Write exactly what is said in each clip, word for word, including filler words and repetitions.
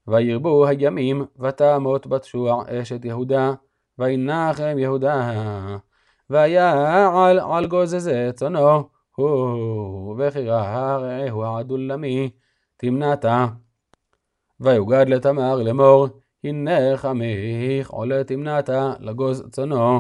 וירבו הימים, ותמות בת שוע אשת יהודה, וינחם יהודה. ויעל על גוזזי צונו, הוא וחירה רעהו העדולמי, תמנתה. ויוגד לתמר לאמור, הנה חמיך עולה תמנתה לגוז צונו.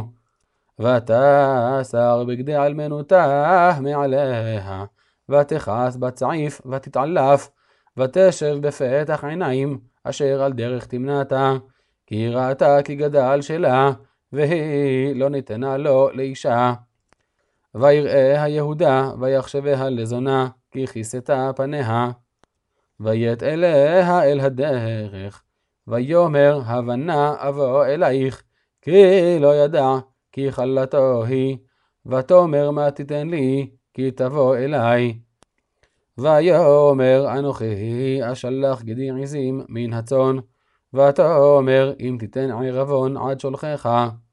ותסר בגדי אלמנותה מעליה, ותכעס בצעיף ותתעלף, ותשב בפתח עיניים אשר על דרך תמנתה, כי היא ראתה כי גדל שלה, והיא לא ניתנה לו לאישה. ויראה היהודה ויחשביה לזונה, כי כיסתה פניה. ויית אליה אל הדרך, ויאמר הבנה אבוא אלייך, כי לא ידע כי חלתו היא, ותאמר מה תיתן לי, כי תבוא אליי. ויאמר אנוכי אשלח גדי עזים מן הצאן, ותאמר אם תיתן ערבון עד שולחך.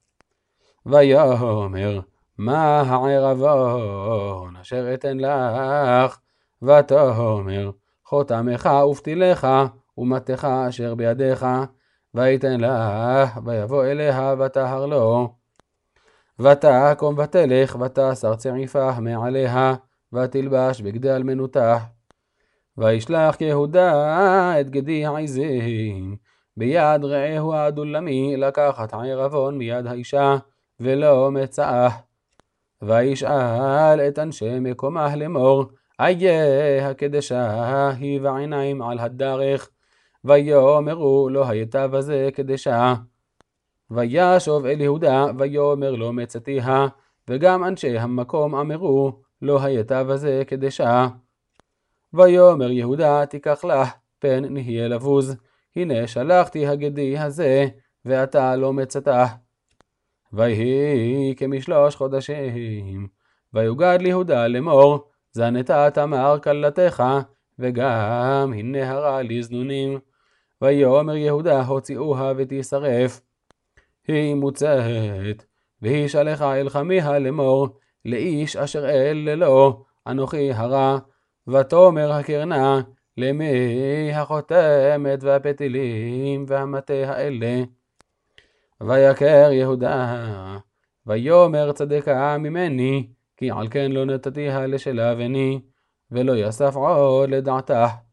ויאמר מה הערבון אשר אתן לך, ותאמר חותמך ופתילך ומתך אשר בידיך, ויתן לך, ויבוא אליה ותהר לו. ותקום ותלך ותסר צעיפה מעליה, ותלבש בגדי אלמנותה. וישלח יהודה את גדי העזים ביד רעהו העדולמי לקחת ערבון מיד האישה, ולא מצאה. וישאל את אנשי מקומה לאמור, איה הקדשה היא בעיניים על הדרך, ויאמרו לא הייתה בזה קדשה. וישוב אל יהודה ויאמר לא מצאתיה, וגם אנשי המקום אמרו לא הייתה בזה קדשה. ויאמר יהודה תיקח לך פן נהיה לבוז, הנה שלחתי הגדי הזה ואתה לא מצאתה. ויהי כמשלוש חודשים, ויוגד ליהודה לאמור, זנתה תמר כלתך, וגם היא נהרה לזנונים. ויאמר יהודה הוציאוה ותשרף. היא מוצאת, והיא שלחה אל חמיה לאמור, לאיש אשר אל ללא, אנוכי הרע. ותאמר הקרנה, למי החותמת והפתילים והמטה האלה. ויקר יהודה, ויאמר צדקה ממני, כי על כן לא נתתיה לשלה בני, ולא יסף עוד לדעתה.